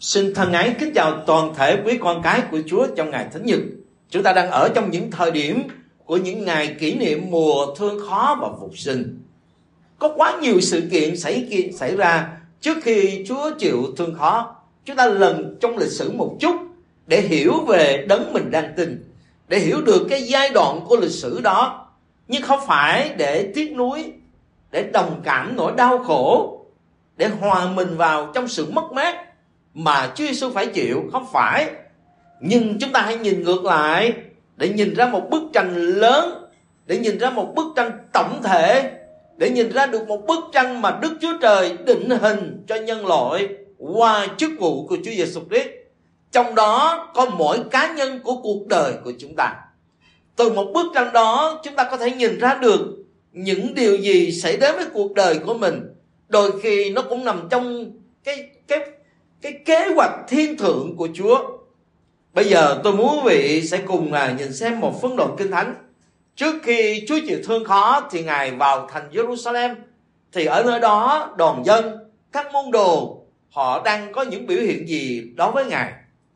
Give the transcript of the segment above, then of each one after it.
Xin thân ái kính chào toàn thể quý con cái của Chúa trong ngày Thánh Nhật. Chúng ta đang ở trong những thời điểm của những ngày kỷ niệm mùa thương khó và phục sinh. Có quá nhiều sự kiện xảy ra trước khi Chúa chịu thương khó. Chúng ta lần trong lịch sử một chút để hiểu về đấng mình đang tin, để hiểu được cái giai đoạn của lịch sử đó, nhưng không phải để tiếc nuối, để đồng cảm nỗi đau khổ, để hòa mình vào trong sự mất mát mà Chúa Giêsu phải chịu, không phải. Nhưng chúng ta hãy nhìn ngược lại để nhìn ra một bức tranh lớn, để nhìn ra một bức tranh tổng thể, để nhìn ra được một bức tranh mà Đức Chúa Trời định hình cho nhân loại qua chức vụ của Chúa Giêsu Christ. Trong đó có mỗi cá nhân của cuộc đời của chúng ta. Từ một bức tranh đó chúng ta có thể nhìn ra được những điều gì xảy đến với cuộc đời của mình. Đôi khi nó cũng nằm trong cái kế hoạch thiên thượng của Chúa. Bây giờ tôi muốn quý vị sẽ cùng nhìn xem một phân đoạn Kinh Thánh. Trước khi Chúa chịu thương khó thì Ngài vào thành Jerusalem. Thì ở nơi đó đoàn dân, các môn đồ, họ đang có những biểu hiện gì đối với Ngài.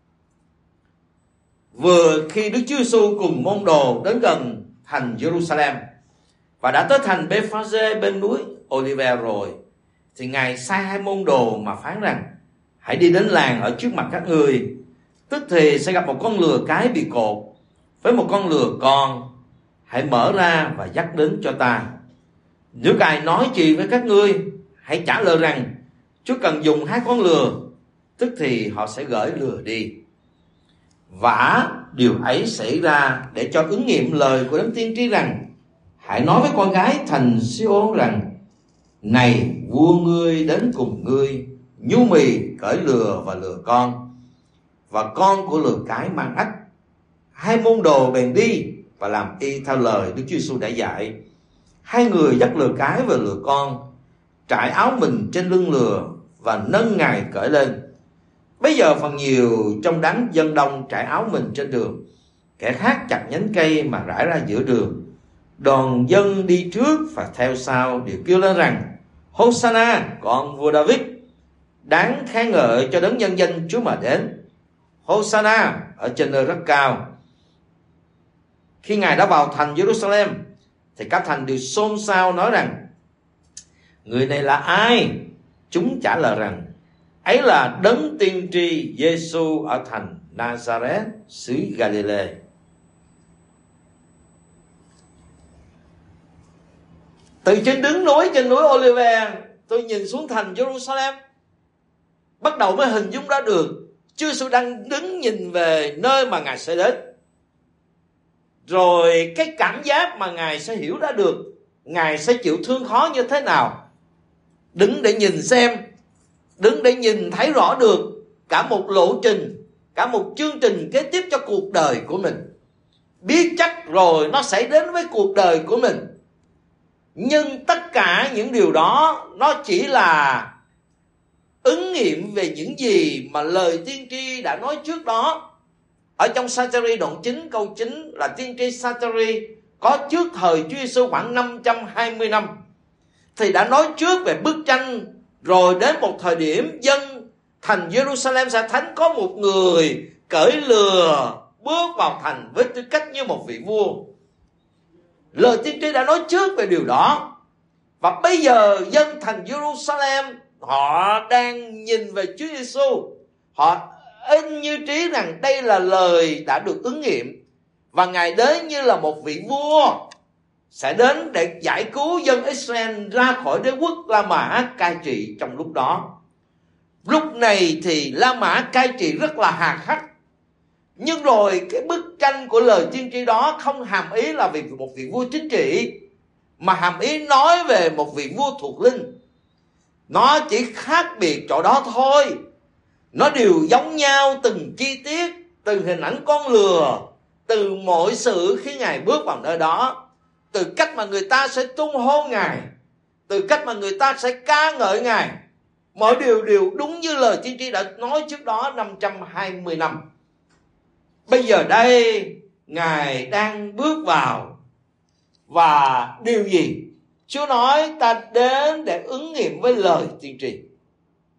Vừa khi Đức Chúa Giêsu cùng môn đồ đến gần thành Jerusalem và đã tới thành Bethphage bên núi Olive rồi, thì Ngài sai hai môn đồ mà phán rằng: hãy đi đến làng ở trước mặt các ngươi, tức thì sẽ gặp một con lừa cái bị cột với một con lừa con, hãy mở ra và dắt đến cho ta. Nếu ai nói gì với các ngươi, hãy trả lời rằng Chúa cần dùng hai con lừa, tức thì họ sẽ gửi lừa đi. Vả điều ấy xảy ra để cho ứng nghiệm lời của đấng tiên tri rằng: hãy nói với con gái thành Siôn rằng, này vua ngươi đến cùng ngươi, nhu mì cởi lừa và lừa con, và con của lừa cái mang ách. Hai môn đồ bèn đi và làm y theo lời Đức Chúa Giêsu đã dạy. Hai người dắt lừa cái và lừa con, trải áo mình trên lưng lừa và nâng Ngài cởi lên. Bây giờ phần nhiều trong đám dân đông trải áo mình trên đường, kẻ khác chặt nhánh cây mà rải ra giữa đường. Đoàn dân đi trước và theo sau đều kêu lên rằng: Hosanna, con vua David, đáng khen ngợi cho đấng nhân danh Chúa mà đến. Hosanna ở trên nơi rất cao. Khi Ngài đã vào thành Jerusalem thì các thành đều xôn xao nói rằng: người này là ai? Chúng trả lời rằng: ấy là đấng tiên tri Giêsu ở thành Nazareth xứ Galilee. Từ trên núi Olive, tôi nhìn xuống thành Jerusalem, bắt đầu mới hình dung ra được Chúa Giêsu đang đứng nhìn về nơi mà Ngài sẽ đến. Rồi cái cảm giác mà Ngài sẽ hiểu ra được Ngài sẽ chịu thương khó như thế nào. Đứng để nhìn xem, đứng để nhìn thấy rõ được cả một lộ trình, cả một chương trình kế tiếp cho cuộc đời của mình. Biết chắc rồi nó sẽ đến với cuộc đời của mình. Nhưng tất cả những điều đó nó chỉ là ứng nghiệm về những gì mà lời tiên tri đã nói trước đó. Ở trong Sa-cha-ri đoạn 9 câu 9 là tiên tri Sa-cha-ri có trước thời Chúa Giêsu khoảng 520 năm. Thì đã nói trước về bức tranh, rồi đến một thời điểm dân thành Jerusalem sẽ thánh có một người cởi lừa bước vào thành với tư cách như một vị vua. Lời tiên tri đã nói trước về điều đó. Và bây giờ dân thành Jerusalem họ đang nhìn về Chúa Giêsu. Họ in như trí rằng đây là lời đã được ứng nghiệm. Và Ngài đến như là một vị vua, sẽ đến để giải cứu dân Israel ra khỏi đế quốc La Mã cai trị trong lúc đó. Lúc này thì La Mã cai trị rất là hà khắc. Nhưng rồi cái bức tranh của lời tiên tri đó không hàm ý là vì một vị vua chính trị, mà hàm ý nói về một vị vua thuộc linh. Nó chỉ khác biệt chỗ đó thôi. Nó đều giống nhau từng chi tiết, từng hình ảnh con lừa, từ mọi sự khi Ngài bước vào nơi đó, từ cách mà người ta sẽ tung hô Ngài, từ cách mà người ta sẽ ca ngợi Ngài. Mọi điều đều đúng như lời tiên tri đã nói trước đó 520 năm. Bây giờ đây Ngài đang bước vào. Và điều gì? Chúa nói ta đến để ứng nghiệm với lời tiên tri.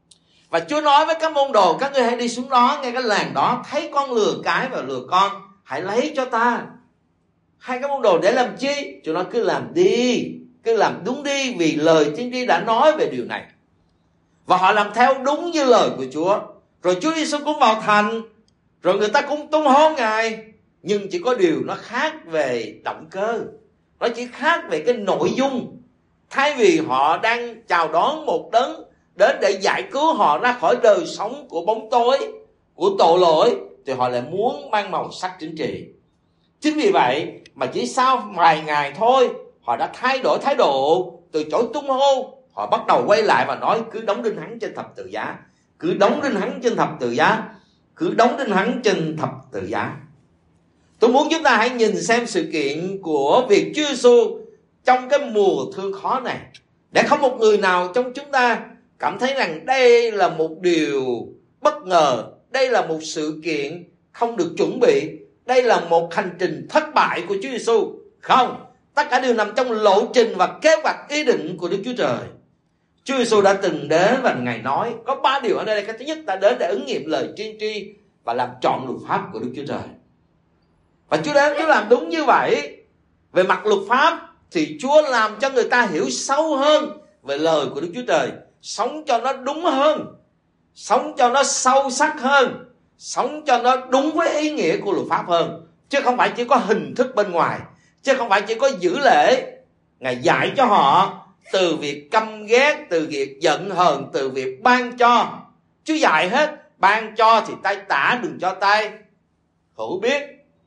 Và Chúa nói với các môn đồ: các ngươi hãy đi xuống đó, ngay cái làng đó, thấy con lừa cái và lừa con, hãy lấy cho ta. Hai cái môn đồ để làm chi? Chúa nói cứ làm đi, cứ làm đúng đi, vì lời tiên tri đã nói về điều này. Và họ làm theo đúng như lời của Chúa. Rồi Chúa Giêsu cũng vào thành, rồi người ta cũng tung hô Ngài. Nhưng chỉ có điều nó khác về động cơ, nó chỉ khác về cái nội dung. Thay vì họ đang chào đón một đấng đến để giải cứu họ ra khỏi đời sống của bóng tối, của tội lỗi, thì họ lại muốn mang màu sắc chính trị. Chính vì vậy mà chỉ sau vài ngày thôi, họ đã thay đổi thái độ. Từ chỗ tung hô, họ bắt đầu quay lại và nói: cứ đóng đinh hắn trên thập tự giá, cứ đóng đinh hắn trên thập tự giá, cứ đóng đinh hắn trên thập tự giá. Tôi muốn chúng ta hãy nhìn xem sự kiện của việc Chúa Giêsu trong cái mùa thương khó này, để không một người nào trong chúng ta cảm thấy rằng đây là một điều bất ngờ, đây là một sự kiện không được chuẩn bị, đây là một hành trình thất bại của Chúa Giêsu. Không, tất cả đều nằm trong lộ trình và kế hoạch ý định của Đức Chúa Trời. Chúa Giêsu đã từng đến và Ngài nói có 3 điều ở đây. Cái thứ nhất, ta đến để ứng nghiệm lời tiên tri và làm trọn luật pháp của Đức Chúa Trời. Và Chúa đến, Chúa làm đúng như vậy. Về mặt luật pháp thì Chúa làm cho người ta hiểu sâu hơn về lời của Đức Chúa Trời, sống cho nó đúng hơn, sống cho nó sâu sắc hơn, sống cho nó đúng với ý nghĩa của luật pháp hơn. Chứ không phải chỉ có hình thức bên ngoài, chứ không phải chỉ có giữ lễ. Ngài dạy cho họ từ việc căm ghét, từ việc giận hờn, từ việc ban cho. Chúa dạy hết. Ban cho thì tay tả đừng cho tay hữu biết,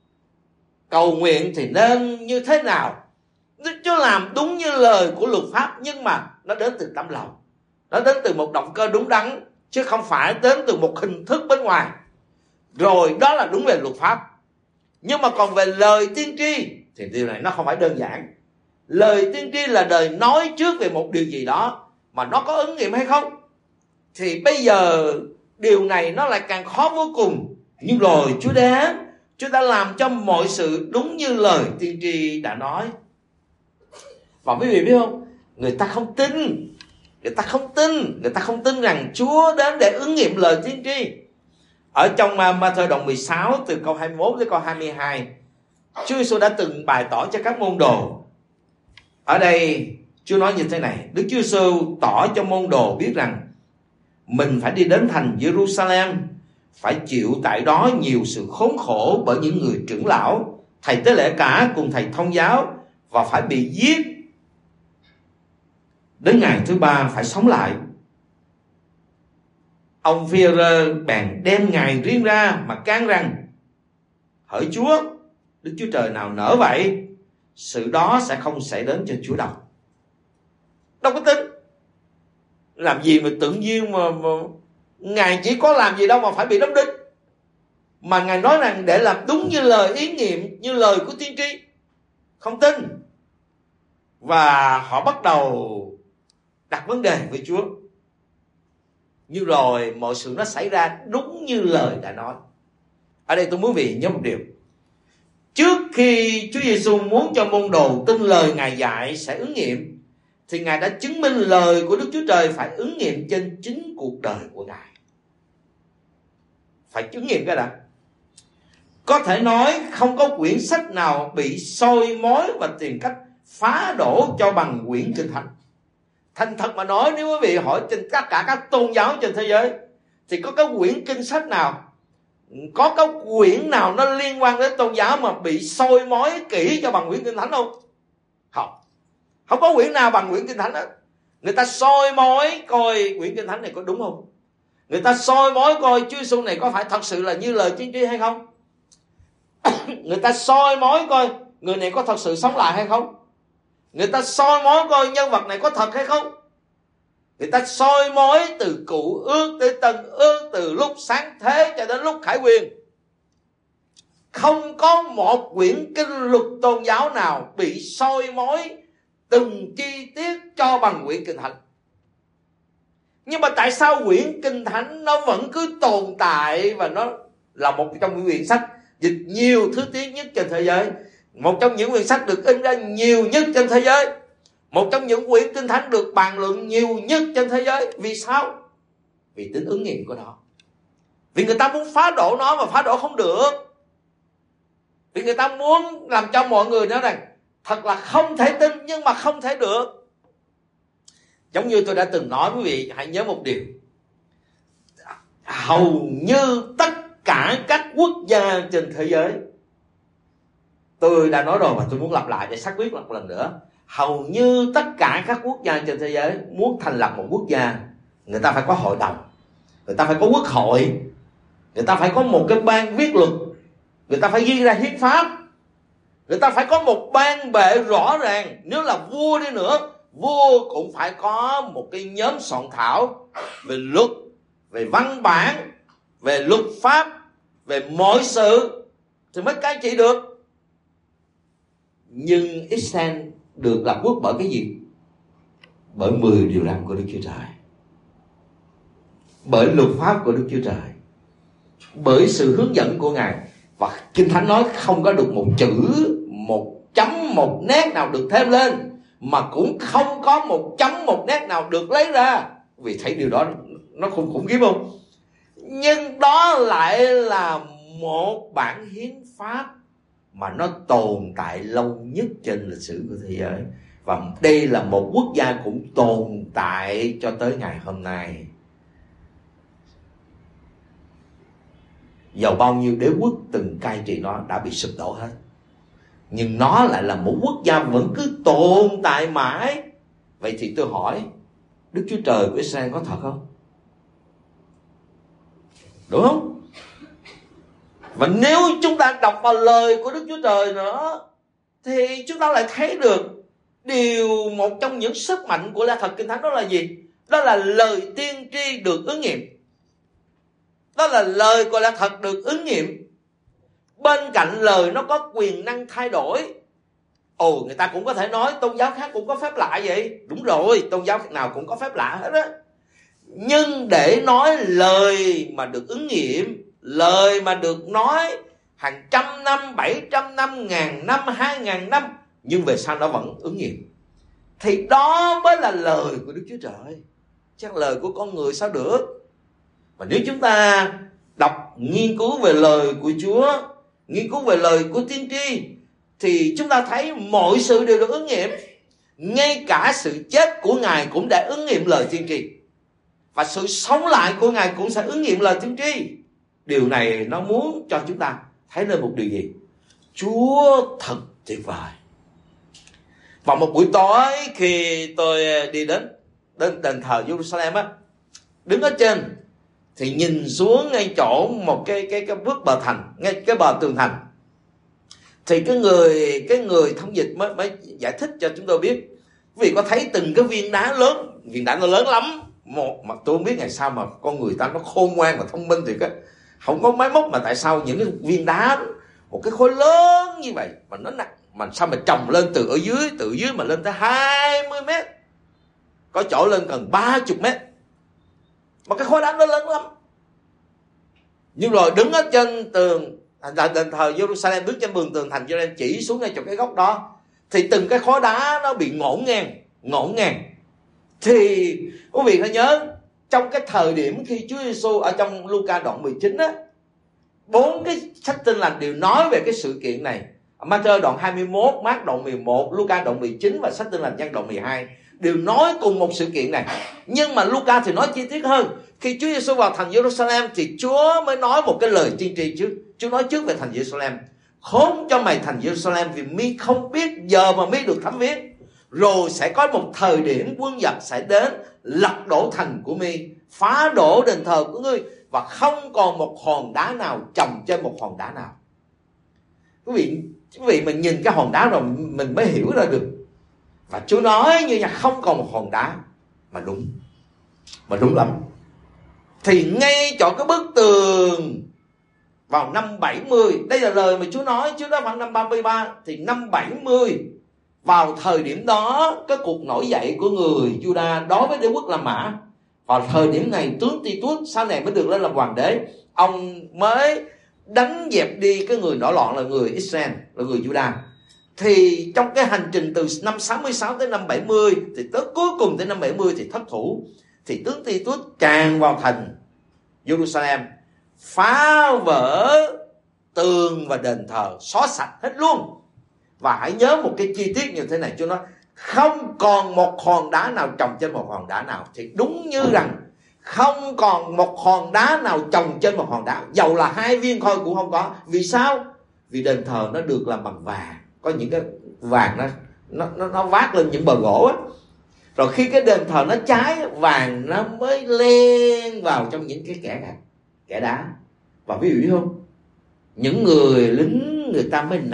cầu nguyện thì nên như thế nào. Chúa làm đúng như lời của luật pháp, nhưng mà nó đến từ tấm lòng, nó đến từ một động cơ đúng đắn, chứ không phải đến từ một hình thức bên ngoài. Rồi đó là đúng về luật pháp. Nhưng mà còn về lời tiên tri thì điều này nó không phải đơn giản. Lời tiên tri là lời nói trước về một điều gì đó, mà nó có ứng nghiệm hay không thì bây giờ điều này nó lại càng khó vô cùng. Nhưng rồi Chúa đến, Chúa đã làm cho mọi sự đúng như lời tiên tri đã nói. Và quý vị biết không, người ta không tin, người ta không tin rằng Chúa đến để ứng nghiệm lời tiên tri. Ở trong Ma-thơ đoạn 16 từ câu 21 đến câu 22, Chúa Giêsu đã từng bày tỏ cho các môn đồ. Ở đây Chúa nói như thế này: Đức Chúa Giêsu tỏ cho môn đồ biết rằng mình phải đi đến thành Jerusalem, phải chịu tại đó nhiều sự khốn khổ bởi những người trưởng lão, thầy tế lễ cả cùng thầy thông giáo, và phải bị giết, đến ngày thứ 3 phải sống lại. Ông Phi-e-rơ bèn đem Ngài riêng ra mà can rằng: hỡi Chúa, Đức Chúa Trời nào nỡ vậy, sự đó sẽ không xảy đến cho Chúa đâu. Đâu có tin. Làm gì mà tự nhiên mà Ngài chỉ có làm gì đâu mà phải bị đóng đinh. Mà Ngài nói rằng để làm đúng như lời ý nghiệm, như lời của tiên tri. Không tin. Và họ bắt đầu đặt vấn đề với Chúa. Nhưng rồi mọi sự nó xảy ra đúng như lời đã nói. Ở đây tôi muốn quý vị nhớ một điều. Trước khi Chúa Giêsu muốn cho môn đồ tin lời Ngài dạy sẽ ứng nghiệm, thì Ngài đã chứng minh lời của Đức Chúa Trời phải ứng nghiệm trên chính cuộc đời của Ngài. Phải chứng nghiệm cái đã. Có thể nói không có quyển sách nào bị soi mói và tìm cách phá đổ cho bằng quyển Kinh Thánh. Thành thật mà nói, nếu quý vị hỏi trên tất cả các tôn giáo trên thế giới, thì có cái quyển kinh sách nào, có cái quyển nào nó liên quan đến tôn giáo mà bị soi mói kỹ cho bằng quyển Kinh Thánh không? Không có quyển nào bằng quyển Kinh Thánh đó. Người ta soi mói coi quyển Kinh Thánh này có đúng không? Người ta soi mói coi Chúa Giêsu này có phải thật sự là như lời tiên tri hay không? Người ta soi mói coi người này có thật sự sống lại hay không? Người ta soi mói coi nhân vật này có thật hay không? Người ta soi mói từ Cựu Ước tới Tân Ước, từ lúc sáng thế cho đến lúc khải huyền. Không có một quyển kinh luật tôn giáo nào bị soi mói từng chi tiết cho bằng quyển Kinh Thánh. Nhưng mà tại sao quyển Kinh Thánh nó vẫn cứ tồn tại, và nó là một trong những quyển sách dịch nhiều thứ tiếng nhất trên thế giới, một trong những quyển sách được in ra nhiều nhất trên thế giới, một trong những quyển Kinh Thánh được bàn luận nhiều nhất trên thế giới? Vì sao? vì tính ứng nghiệm của nó. Vì người ta muốn phá đổ nó mà phá đổ không được. Vì người ta muốn làm cho mọi người nói rằng thật là không thể tin, nhưng mà không thể được. Giống như tôi đã từng nói quý vị, hãy nhớ một điều. Hầu như tất cả các quốc gia trên thế giới, tôi đã nói rồi mà tôi muốn lặp lại để xác quyết một lần nữa. Hầu như tất cả các quốc gia trên thế giới muốn thành lập một quốc gia, người ta phải có hội đồng, người ta phải có quốc hội, người ta phải có một cái ban viết luật, người ta phải ghi ra hiến pháp, người ta phải có một ban bệ rõ ràng. Nếu là vua đi nữa, vua cũng phải có một cái nhóm soạn thảo về luật, về văn bản, về luật pháp, về mọi sự thì mới cai trị được. Nhưng Israel được lập quốc bởi cái gì? Bởi 10 điều răn của Đức Chúa Trời, bởi luật pháp của Đức Chúa Trời, bởi sự hướng dẫn của Ngài. Và Kinh Thánh nói không có được một chữ, một chấm, một nét nào được thêm lên, mà cũng không có một chấm, một nét nào được lấy ra. Vì thấy điều đó nó khủng khiếp không? Nhưng đó lại là một bản hiến pháp mà nó tồn tại lâu nhất trên lịch sử của thế giới. Và đây là một quốc gia cũng tồn tại cho tới ngày hôm nay. Dầu bao nhiêu đế quốc từng cai trị nó đã bị sụp đổ hết, nhưng nó lại là một quốc gia vẫn cứ tồn tại mãi. Vậy thì tôi hỏi, Đức Chúa Trời của Israel có thật không? Đúng không? Và nếu chúng ta đọc vào lời của Đức Chúa Trời nữa, thì chúng ta lại thấy được một trong những sức mạnh của lẽ thật Kinh Thánh đó là gì? Đó là lời tiên tri được ứng nghiệm. Đó là lời của lẽ thật được ứng nghiệm. Bên cạnh lời nó có quyền năng thay đổi. Người ta cũng có thể nói tôn giáo khác cũng có phép lạ vậy. Đúng rồi, tôn giáo nào cũng có phép lạ hết á. Nhưng để nói lời mà được ứng nghiệm, lời mà được nói hàng trăm năm, 700 năm, 1000 năm, 2000 năm, nhưng về sau nó vẫn ứng nghiệm, thì đó mới là lời của Đức Chúa Trời. Chắc lời của con người sao được? Và nếu chúng ta đọc, nghiên cứu về lời của Chúa, nghiên cứu về lời của tiên tri, thì chúng ta thấy mọi sự đều được ứng nghiệm. Ngay cả sự chết của Ngài cũng đã ứng nghiệm lời tiên tri, và sự sống lại của Ngài cũng sẽ ứng nghiệm lời tiên tri. Điều này nó muốn cho chúng ta thấy lên một điều gì? Chúa thật tuyệt vời. Vào một buổi tối khi tôi đi đến đền thờ Jerusalem á, đứng ở trên thì nhìn xuống ngay chỗ một cái bước bờ thành, ngay cái bờ tường thành, thì cái người thông dịch mới giải thích cho chúng tôi biết. Quý vị có thấy từng cái viên đá lớn, viên đá nó lớn lắm, mà tôi không biết ngày sao mà con người ta nó khôn ngoan và thông minh thì không có máy móc, mà tại sao những cái viên đá một cái khối lớn như vậy mà nó nặng, mà sao mà trồng lên từ dưới mà lên tới 20 mét, có chỗ lên gần 30 mét, mà cái khối đá nó lớn lắm. Nhưng rồi đứng ở trên tường đền thờ Jerusalem, đứng trên tường thành Jerusalem, chỉ xuống ngay chỗ cái góc đó, thì từng cái khối đá nó bị ngổn ngang. Thì quý vị phải nhớ, trong cái thời điểm khi Chúa Giêsu ở trong Luca đoạn 19 á, 4 cái sách Tin Lành đều nói về cái sự kiện này. Ma-thơ đoạn 21, Mác đoạn 11, Luca đoạn 19 và sách Tin Lành Giăng đoạn 12 đều nói cùng một sự kiện này. Nhưng mà Luca thì nói chi tiết hơn. Khi Chúa Giêsu vào thành Jerusalem thì Chúa mới nói một cái lời tiên tri trước. Chúa nói trước về thành Jerusalem: khốn cho mày thành Jerusalem, vì mi không biết giờ mà mi được thánh viết. Rồi sẽ có một thời điểm quân giặc sẽ đến, lật đổ thành của mi, phá đổ đền thờ của ngươi, và không còn một hòn đá nào chồng trên một hòn đá nào. Quý vị mình nhìn cái hòn đá rồi mình mới hiểu ra được. Và Chúa nói như là không còn một hòn đá, mà đúng lắm. Thì ngay chỗ cái bức tường vào năm 70, đây là lời mà Chúa nói vào năm 33, thì năm 70, vào thời điểm đó, cái cuộc nổi dậy của người Juda đối với đế quốc La Mã, vào thời điểm này tướng Ti-tuốt sau này mới được lên làm hoàng đế, ông mới đánh dẹp đi cái người nổi loạn là người Israel, là người Juda. Thì trong cái hành trình từ năm 66 tới năm 70, thì tới cuối cùng tới năm 70 thì thất thủ. thì tướng Ti-tút tràn vào thành Jerusalem, phá vỡ tường và đền thờ, xóa sạch hết luôn. Và hãy nhớ một cái chi tiết như thế này, Chúa nói không còn một hòn đá nào trồng trên một hòn đá nào. Thì đúng như rằng không còn một hòn đá nào trồng trên một hòn đá, dầu là 2 viên thôi cũng không có. Vì sao? Vì đền thờ nó được làm bằng vàng, có những cái vàng nó vác lên những bờ gỗ á. Rồi khi cái đền thờ nó cháy, vàng nó mới len vào trong những cái kẽ đá. Và ví dụ không, những người lính người ta mới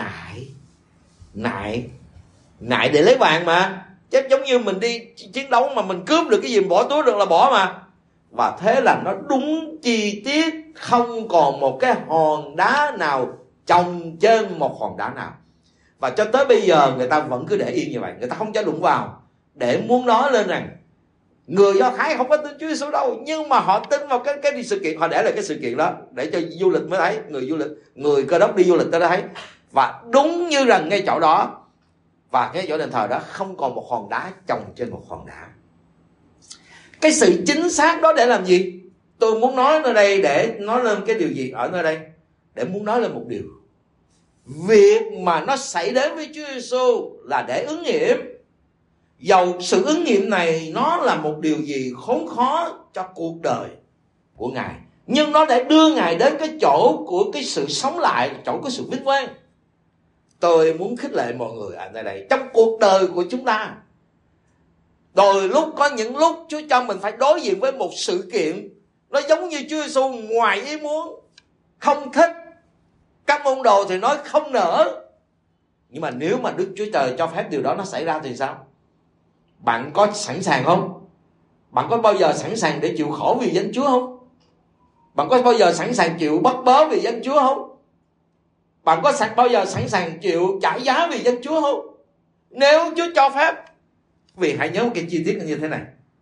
nại để lấy vàng mà. Chứ giống như mình đi chiến đấu mà mình cướp được cái gì bỏ túi được là bỏ mà. Và thế là nó đúng chi tiết, không còn một cái hòn đá nào trồng trên một hòn đá nào. Và cho tới bây giờ người ta vẫn cứ để yên như vậy, người ta không cho đụng vào, để muốn nói lên rằng người Do Thái không có tin Chúa Giêsu đâu, nhưng mà họ tin vào cái sự kiện. Họ để lại cái sự kiện đó để cho du lịch mới thấy, người Cơ Đốc đi du lịch tới đó thấy. Và đúng như rằng ngay chỗ đó và cái chỗ đền thờ đó không còn một hòn đá trồng trên một hòn đá. Cái sự chính xác đó để làm gì? Tôi muốn nói ở đây để nói lên cái điều gì ở nơi đây? Để muốn nói lên một điều. Việc mà nó xảy đến với Chúa Giêsu là để ứng nghiệm. Dầu sự ứng nghiệm này nó là một điều gì khốn khó cho cuộc đời của Ngài, nhưng nó để đưa Ngài đến cái chỗ của cái sự sống lại, chỗ của sự vinh quang. Tôi muốn khích lệ mọi người ở đây, trong cuộc đời của chúng ta, đôi lúc có những lúc Chúa cho mình phải đối diện với một sự kiện nó giống như Chúa Giêsu ngoài ý muốn, không thích. Các môn đồ thì nói không nỡ. Nhưng mà nếu mà Đức Chúa Trời cho phép điều đó nó xảy ra thì sao? Bạn có sẵn sàng không? Bạn có bao giờ sẵn sàng để chịu khổ vì danh Chúa không? Bạn có bao giờ sẵn sàng chịu bắt bớ vì danh Chúa không? Bạn có bao giờ sẵn sàng chịu trả giá vì danh Chúa không? Nếu Chúa cho phép. Vì hãy nhớ một cái chi tiết như thế này.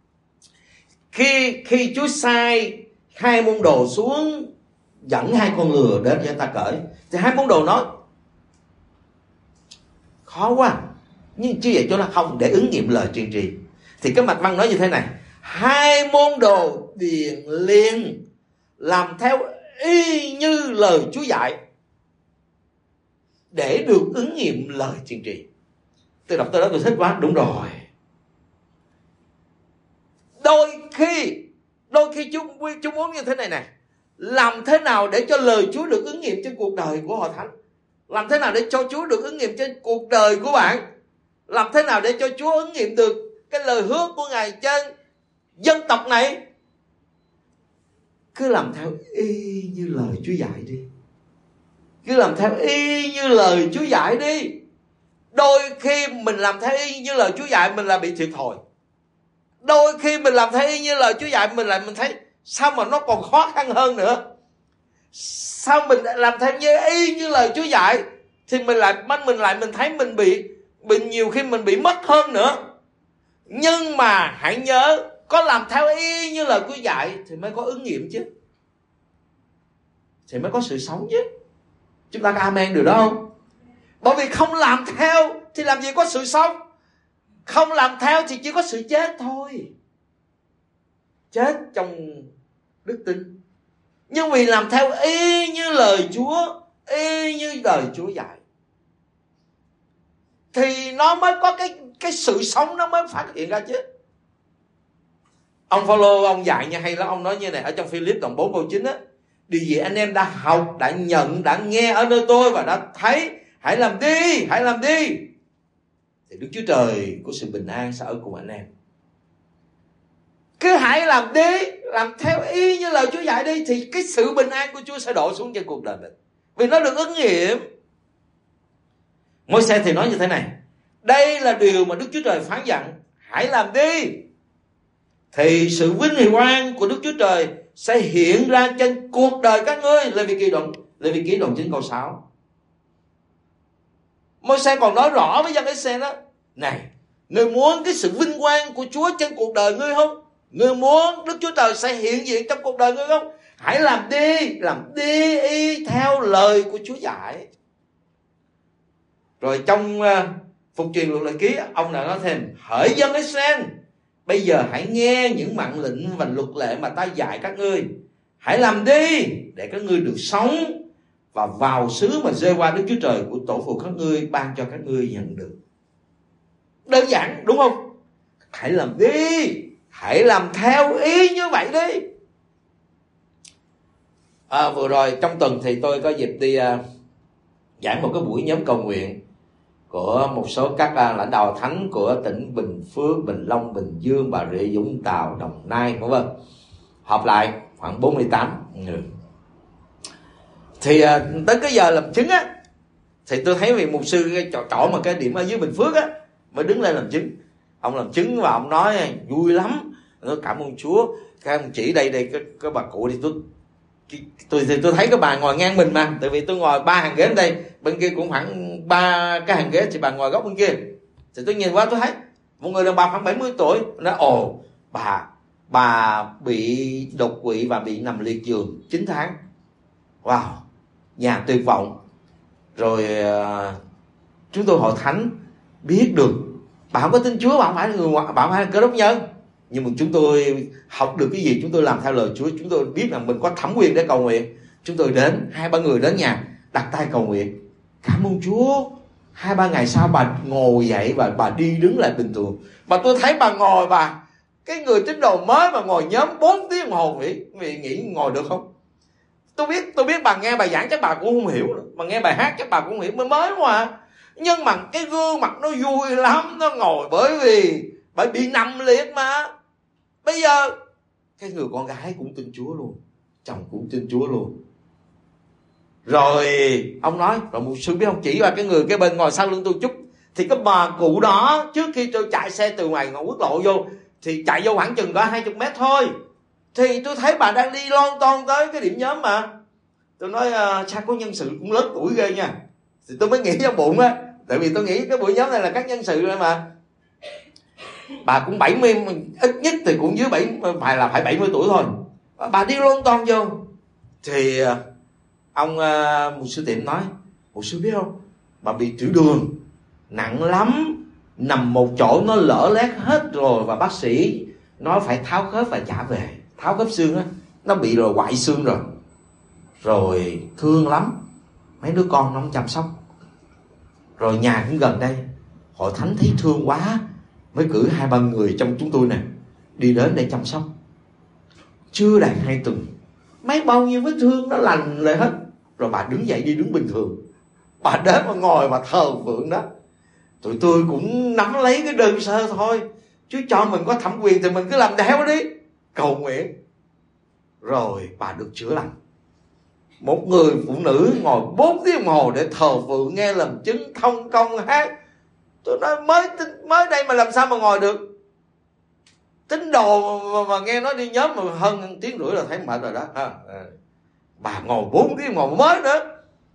Khi Chúa sai 2 môn đồ xuống dẫn 2 con lừa đến cho ta cởi, thì 2 môn đồ nói khó quá. Nhưng chứ vậy Chúa nói không, để ứng nghiệm lời truyền trì. Thì cái mạch văn nói như thế này: 2 môn đồ liền làm theo y như lời Chúa dạy để được ứng nghiệm lời truyền trì. Tôi đọc tới đó tôi thích quá. Đúng rồi. Đôi khi Chúa muốn như thế này nè. Làm thế nào để cho lời Chúa được ứng nghiệm trên cuộc đời của Hội Thánh? Làm thế nào để cho Chúa được ứng nghiệm trên cuộc đời của bạn? Làm thế nào để cho Chúa ứng nghiệm được cái lời hứa của Ngài trên dân tộc này? Cứ làm theo y như lời Chúa dạy đi. Cứ làm theo y như lời Chúa dạy đi. Đôi khi mình làm theo y như lời Chúa dạy mình là bị thiệt thòi. Đôi khi mình làm theo y như lời Chúa dạy mình thấy sao mà nó còn khó khăn hơn nữa. Sao mình làm theo như y như lời Chúa dạy thì mình thấy mình bị nhiều khi mình bị mất hơn nữa. Nhưng mà hãy nhớ, có làm theo y như lời Chúa dạy thì mới có ứng nghiệm chứ, thì mới có sự sống chứ. Chúng ta có amen điều đó không? Bởi vì không làm theo thì làm gì có sự sống. Không làm theo thì chỉ có sự chết thôi. Chết trong đức tin. Nhưng vì làm theo y như lời Chúa, y như lời Chúa dạy, thì nó mới có cái sự sống, nó mới phát hiện ra chứ. Ông Phaolô ông dạy như hay lắm. Ông nói như này ở trong Philip đoạn 4 câu 9 á: điều gì anh em đã học, đã nhận, đã nghe ở nơi tôi và đã thấy, hãy làm đi. Thì Đức Chúa Trời của sự bình an sẽ ở cùng anh em. Cứ hãy làm đi, làm theo y như lời Chúa dạy đi, thì cái sự bình an của Chúa sẽ đổ xuống trên cuộc đời mình, vì nó được ứng nghiệm. Môi-se thì nói như thế này: đây là điều mà Đức Chúa Trời phán dặn, hãy làm đi, thì sự vinh quang của Đức Chúa Trời sẽ hiện ra trên cuộc đời các ngươi. Lê Vi Ký đoạn 9 câu 6. Môi-se còn nói rõ với dân Israel đó: này, ngươi muốn cái sự vinh quang của Chúa trên cuộc đời ngươi không? Ngươi muốn Đức Chúa Trời sẽ hiện diện trong cuộc đời ngươi không? Hãy làm đi y theo lời của Chúa dạy. Rồi trong phục truyền luật lệ ký, ông đã nói thêm: hỡi dân Israel, Bây giờ hãy nghe những mạng lệnh và luật lệ mà ta dạy các ngươi. Hãy làm đi để các ngươi được sống và vào xứ mà giê-hô-va Đức Chúa Trời của tổ phụ các ngươi ban cho các ngươi nhận được. Đơn giản đúng không? Hãy làm đi, hãy làm theo ý như vậy đi. Vừa rồi trong tuần thì tôi có dịp đi giảng một cái buổi nhóm cầu nguyện của một số các lãnh đạo thánh của tỉnh Bình Phước, Bình Long, Bình Dương, Bà Rịa Vũng Tàu, Đồng Nai, v.v. Họp lại khoảng 48 người. Thì tới cái giờ làm chứng á, thì tôi thấy vị mục sư chọn một cái điểm ở dưới Bình Phước á, mới đứng lên làm chứng. Ông làm chứng và ông nói vui lắm, tôi cảm ơn Chúa. Các ông chỉ đây cái bà cụ thì tôi thấy cái bà ngồi ngang mình mà, tại vì tôi ngồi 3 hàng ghế đây, bên kia cũng khoảng 3 cái hàng ghế, thì bà ngồi góc bên kia. Thì tôi nhìn qua tôi thấy một người đàn bà khoảng 70 tuổi, nói bà bị đột quỵ và bị nằm liệt giường 9 tháng. Wow, nhà tuyệt vọng. Rồi chúng tôi hội thánh biết được bà không có tin Chúa, bà không phải là người ngoại, bà không phải là Cơ Đốc nhân, nhưng mà chúng tôi học được cái gì chúng tôi làm theo lời Chúa. Chúng tôi biết rằng mình có thẩm quyền để cầu nguyện. Chúng tôi đến 2-3 người đến nhà đặt tay cầu nguyện, cảm ơn Chúa. 2-3 ngày sau bà ngồi dậy và bà đi đứng lại bình thường. Mà tôi thấy bà ngồi, cái người tín đồ mới mà ngồi nhóm 4 tiếng đồng hồ, vì nghĩ ngồi được không? Tôi biết bà nghe bài giảng chắc bà cũng không hiểu, mà nghe bài hát chắc bà cũng không hiểu, mới mà. Nhưng mà cái gương mặt nó vui lắm, nó ngồi bởi vì bị nằm liệt mà. Bây giờ cái người con gái cũng tin Chúa luôn, chồng cũng tin Chúa luôn. Rồi ông nói, rồi một sư biết ông chỉ vào cái người cái bên ngồi sau lưng tôi chút, thì cái bà cụ đó trước khi tôi chạy xe từ ngoài quốc lộ vô, thì chạy vô khoảng chừng có 20 mét thôi, thì tôi thấy bà đang đi lon ton tới cái điểm nhóm mà. Tôi nói cha có nhân sự cũng lớn tuổi ghê nha. Thì tôi mới nghĩ trong bụng á, tại vì tôi nghĩ cái buổi nhóm này là các nhân sự rồi mà. Bà cũng 70, ít nhất thì cũng dưới 70, phải 70 tuổi thôi. Bà đi lon ton vô. Thì ông một sư tiệm nói, một sư biết không, bà bị tiểu đường nặng lắm, nằm một chỗ nó lở lét hết rồi, và bác sĩ nói phải tháo khớp và trả về, tháo khớp xương á, nó bị rồi hoại xương rồi thương lắm, mấy đứa con nó không chăm sóc. Rồi nhà cũng gần đây, hội thánh thấy thương quá mới cử 2-3 người trong chúng tôi nè đi đến để chăm sóc. Chưa đầy 2 tuần, mấy bao nhiêu vết thương nó lành lại hết. Rồi bà đứng dậy đi đứng bình thường. Bà đến mà ngồi mà thờ phượng đó. Tụi tôi cũng nắm lấy cái đơn sơ thôi, chứ cho mình có thẩm quyền thì mình cứ làm theo đi, cầu nguyện. Rồi bà được chữa lành. Một người phụ nữ ngồi 4 tiếng đồng hồ để thờ phượng, nghe làm chứng, thông công hát. Tôi nói mới đây mà làm sao mà ngồi được. Tín đồ mà nghe nói đi nhóm mà hơn 1 tiếng rưỡi là thấy mệt rồi đó. Bà ngồi 4 tiếng đồng hồ mới nữa.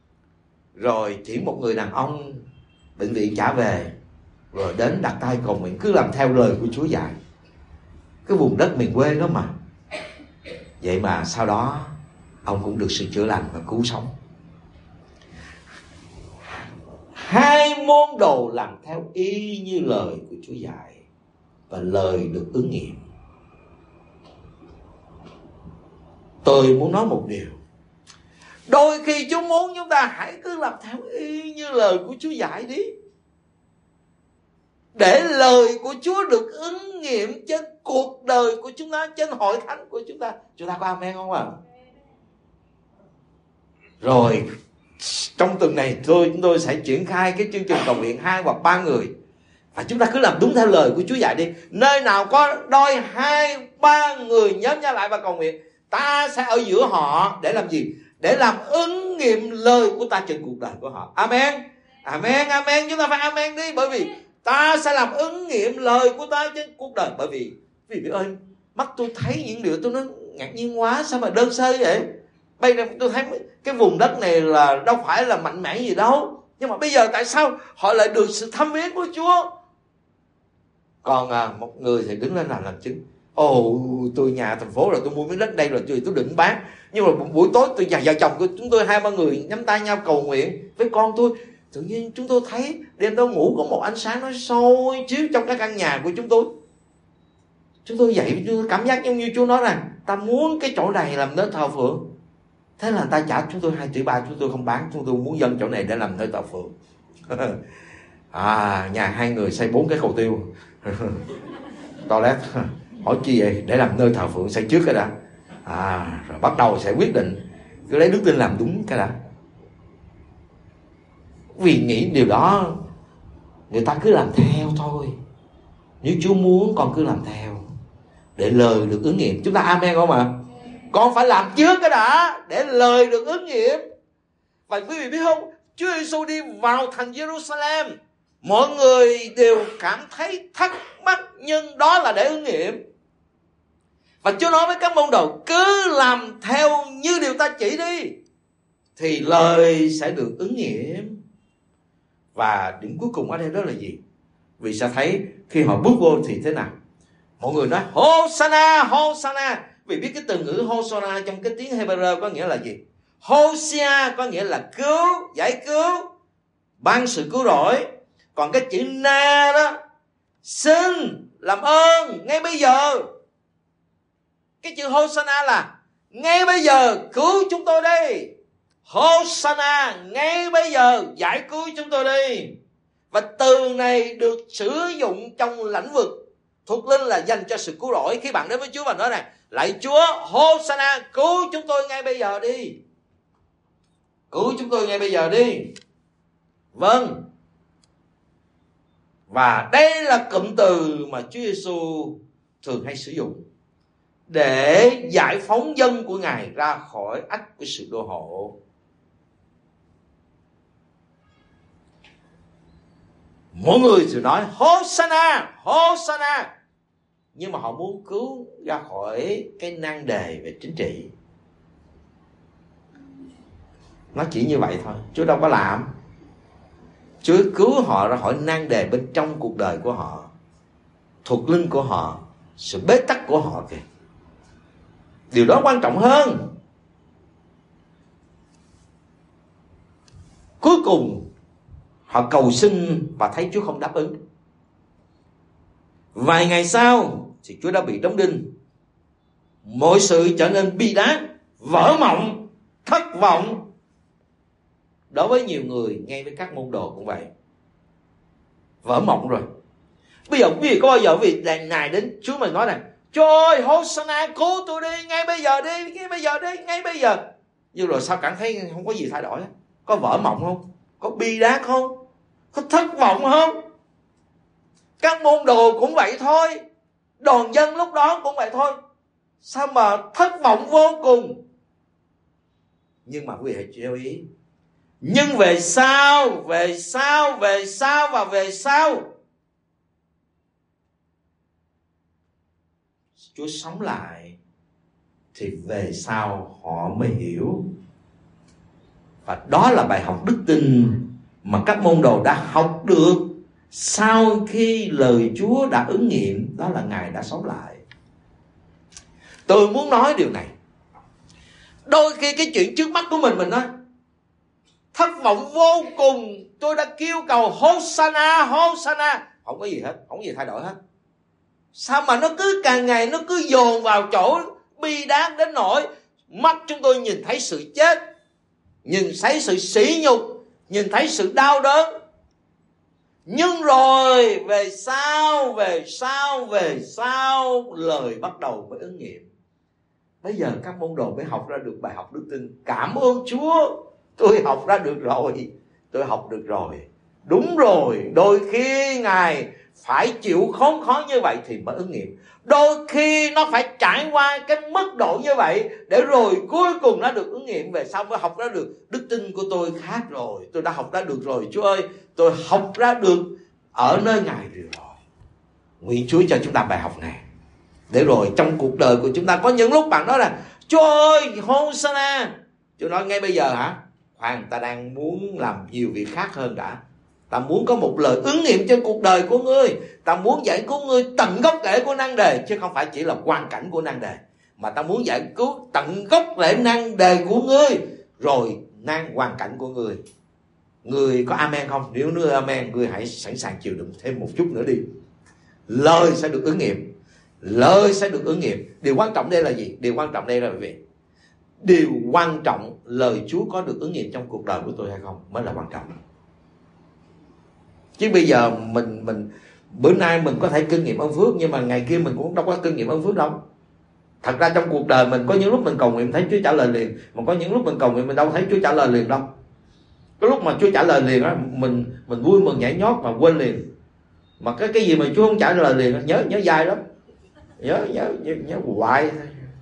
Rồi chỉ một người đàn ông bệnh viện trả về, rồi đến đặt tay cầu nguyện, cứ làm theo lời của Chúa dạy. Cái vùng đất miền quê đó mà. Vậy mà sau đó ông cũng được sự chữa lành và cứu sống. 2 môn đồ làm theo y như lời của Chúa dạy, và lời được ứng nghiệm. Tôi muốn nói một điều, đôi khi Chúa muốn chúng ta hãy cứ làm theo y như lời của Chúa dạy đi, để lời của Chúa được ứng nghiệm trên cuộc đời của chúng ta, trên hội thánh của chúng ta. Chúng ta có amen không ạ? Rồi trong tuần này chúng tôi sẽ triển khai cái chương trình cầu nguyện 2 hoặc 3 người, và chúng ta cứ làm đúng theo lời của Chúa dạy đi. Nơi nào có đôi 2-3 người nhóm nhau lại và cầu nguyện, ta sẽ ở giữa họ để làm gì? Để làm ứng nghiệm lời của ta trên cuộc đời của họ. Amen, amen, amen. Chúng ta phải amen đi, bởi vì ta sẽ làm ứng nghiệm lời của ta trên cuộc đời. Bởi vì quý vị ơi, mắt tôi thấy những điều tôi nói ngạc nhiên quá, sao mà đơn sơ vậy? Bây giờ tôi thấy cái vùng đất này là đâu phải là mạnh mẽ gì đâu, nhưng mà bây giờ tại sao họ lại được sự thăm viếng của Chúa? Còn một người thì đứng lên làm chứng. Tôi nhà thành phố rồi, tôi mua miếng đất đây rồi, tôi định bán. Nhưng mà buổi tối tôi và vợ chồng của chúng tôi 2-3 người nhắm tay nhau cầu nguyện với con tôi. Tự nhiên chúng tôi thấy đêm đó ngủ có một ánh sáng nó soi chiếu trong cái căn nhà của chúng tôi. Chúng tôi dạy, chúng tôi cảm giác giống như Chúa nói rằng ta muốn cái chỗ này làm nơi thờ phượng. Thế là ta trả chúng tôi 2,3 tỷ, chúng tôi không bán, chúng tôi muốn dâng chỗ này để làm nơi thờ phượng. Nhà 2 người xây 4 cái cầu tiêu toilet. Hỏi chi vậy? Để làm nơi thờ phượng, xây trước cái đã. Rồi bắt đầu sẽ quyết định, cứ lấy đức tin làm đúng cái đã. Vì nghĩ điều đó người ta cứ làm theo thôi. Nếu Chúa muốn con cứ làm theo để lời được ứng nghiệm. Chúng ta amen không ạ? Con phải làm trước cái đã để lời được ứng nghiệm. Và quý vị biết không, Chúa Giêsu đi vào thành Jerusalem, mọi người đều cảm thấy thắc mắc, nhưng đó là để ứng nghiệm. Và Chúa nói với các môn đồ, cứ làm theo như điều ta chỉ đi thì lời sẽ được ứng nghiệm. Và điểm cuối cùng ở đây đó là gì? Vì sẽ thấy khi họ bước vô thì thế nào? Mọi người nói Hosanna, Hosanna. Vì biết cái từ ngữ Hosanna trong cái tiếng Hebrew có nghĩa là gì? Hosea có nghĩa là cứu, giải cứu, ban sự cứu rỗi. Còn cái chữ na đó, xin, làm ơn, ngay bây giờ. Cái chữ Hosanna là ngay bây giờ cứu chúng tôi đi. Hosanna, ngay bây giờ giải cứu chúng tôi đi. Và từ này được sử dụng trong lĩnh vực thuộc linh là dành cho sự cứu rỗi. Khi bạn đến với Chúa và nói này, lạy Chúa, Hosanna, cứu chúng tôi ngay bây giờ đi. Cứu chúng tôi ngay bây giờ đi. Vâng. Và đây là cụm từ mà Chúa Giêsu thường hay sử dụng để giải phóng dân của Ngài ra khỏi ách của sự đô hộ. Mỗi người thì nói Hosanna, Hosanna, nhưng mà họ muốn cứu ra khỏi cái nan đề về chính trị. Nó chỉ như vậy thôi, Chúa đâu có làm. Chúa cứu họ ra khỏi nan đề bên trong cuộc đời của họ, thuộc linh của họ, sự bế tắc của họ kìa. Điều đó quan trọng hơn. Cuối cùng họ cầu xin và thấy Chúa không đáp ứng. Vài ngày sau thì Chúa đã bị đóng đinh. Mọi sự trở nên bi đát, vỡ mộng, thất vọng. Đối với nhiều người, ngay với các môn đồ cũng vậy. Vỡ mộng rồi. Bây giờ quý vị có bao giờ quý vị đàn này đến Chúa mình nói rằng Chúa ơi, Hosanna, cứu tôi đi, ngay bây giờ đi, ngay bây giờ đi, ngay bây giờ. Nhưng rồi sao cảm thấy không có gì thay đổi? Có vỡ mộng không? Có bi đát không? Có thất vọng không? Các môn đồ cũng vậy thôi. Đoàn dân lúc đó cũng vậy thôi. Sao mà thất vọng vô cùng. Nhưng mà quý vị hãy chú ý, nhưng về sau Chúa sống lại, thì về sau họ mới hiểu. Và đó là bài học đức tin mà các môn đồ đã học được sau khi lời Chúa đã ứng nghiệm, đó là Ngài đã sống lại. Tôi muốn nói điều này. Đôi khi cái chuyện trước mắt của mình nói thất vọng vô cùng, tôi đã kêu cầu Hosanna, Hosanna, không có gì hết, không có gì thay đổi hết. Sao mà nó cứ càng ngày nó cứ dồn vào chỗ bi đát đến nỗi mắt chúng tôi nhìn thấy sự chết, nhìn thấy sự sỉ nhục, nhìn thấy sự đau đớn. Nhưng rồi về sau lời bắt đầu mới ứng nghiệm. Bây giờ các môn đồ mới học ra được bài học đức tin. Cảm ơn Chúa, tôi học ra được rồi, tôi học được rồi. Đúng rồi, đôi khi Ngài phải chịu khốn khó như vậy thì mới ứng nghiệm. Đôi khi nó phải trải qua cái mức độ như vậy để rồi cuối cùng nó được ứng nghiệm. Về sau mới học ra được đức tin của tôi khác rồi, tôi đã học ra được rồi. Chúa ơi, tôi học ra được ở nơi Ngài rồi. Nguyện Chúa cho chúng ta bài học này, để rồi trong cuộc đời của chúng ta có những lúc bạn nói là Chúa ơi, Hosanna. Chúa nói ngay bây giờ hả? Khoan, ta đang muốn làm nhiều việc khác hơn đã. Ta muốn có một lời ứng nghiệm trên cuộc đời của ngươi. Ta muốn giải cứu ngươi tận gốc rễ của nan đề, chứ không phải chỉ là hoàn cảnh của nan đề, mà ta muốn giải cứu tận gốc rễ nan đề của ngươi, rồi hoàn cảnh của ngươi. Ngươi có amen không? Nếu ngươi amen, ngươi hãy sẵn sàng chịu đựng thêm một chút nữa đi. Lời sẽ được ứng nghiệm. lời sẽ được ứng nghiệm. Điều quan trọng đây là gì? Điều quan trọng đây là gì? Điều quan trọng lời Chúa có được ứng nghiệm trong cuộc đời của tôi hay không mới là quan trọng. Chứ bây giờ mình bữa nay mình có thể kinh nghiệm ơn phước, nhưng mà ngày kia mình cũng đâu có kinh nghiệm ơn phước đâu. Thật ra trong cuộc đời mình có những lúc mình cầu nguyện thấy Chúa trả lời liền, mà có những lúc mình cầu nguyện mình đâu thấy Chúa trả lời liền đâu. Cái lúc mà Chúa trả lời liền á, mình vui mừng nhảy nhót mà quên liền. Mà cái gì mà Chúa không trả lời liền nhớ dài lắm, nhớ hoài,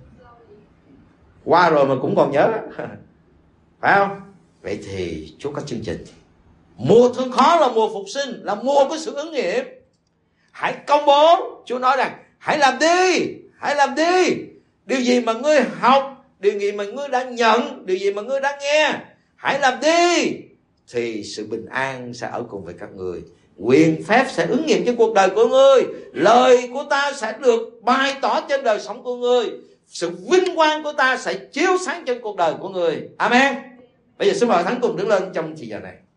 qua rồi mà cũng còn nhớ đó. Phải không? Vậy thì Chúa có chương trình. Mùa thương khó là mùa phục sinh, là mùa của sự ứng nghiệm. Hãy công bố. Chúa nói rằng hãy làm đi. Điều gì mà ngươi học, điều gì mà ngươi đã nhận, điều gì mà ngươi đã nghe, hãy làm đi, thì sự bình an sẽ ở cùng với các ngươi. Quyền phép sẽ ứng nghiệm trên cuộc đời của ngươi. Lời của ta sẽ được bày tỏ trên đời sống của ngươi. Sự vinh quang của ta sẽ chiếu sáng trên cuộc đời của ngươi. Amen. Bây giờ xin mời Thánh cùng đứng lên trong thời giờ này.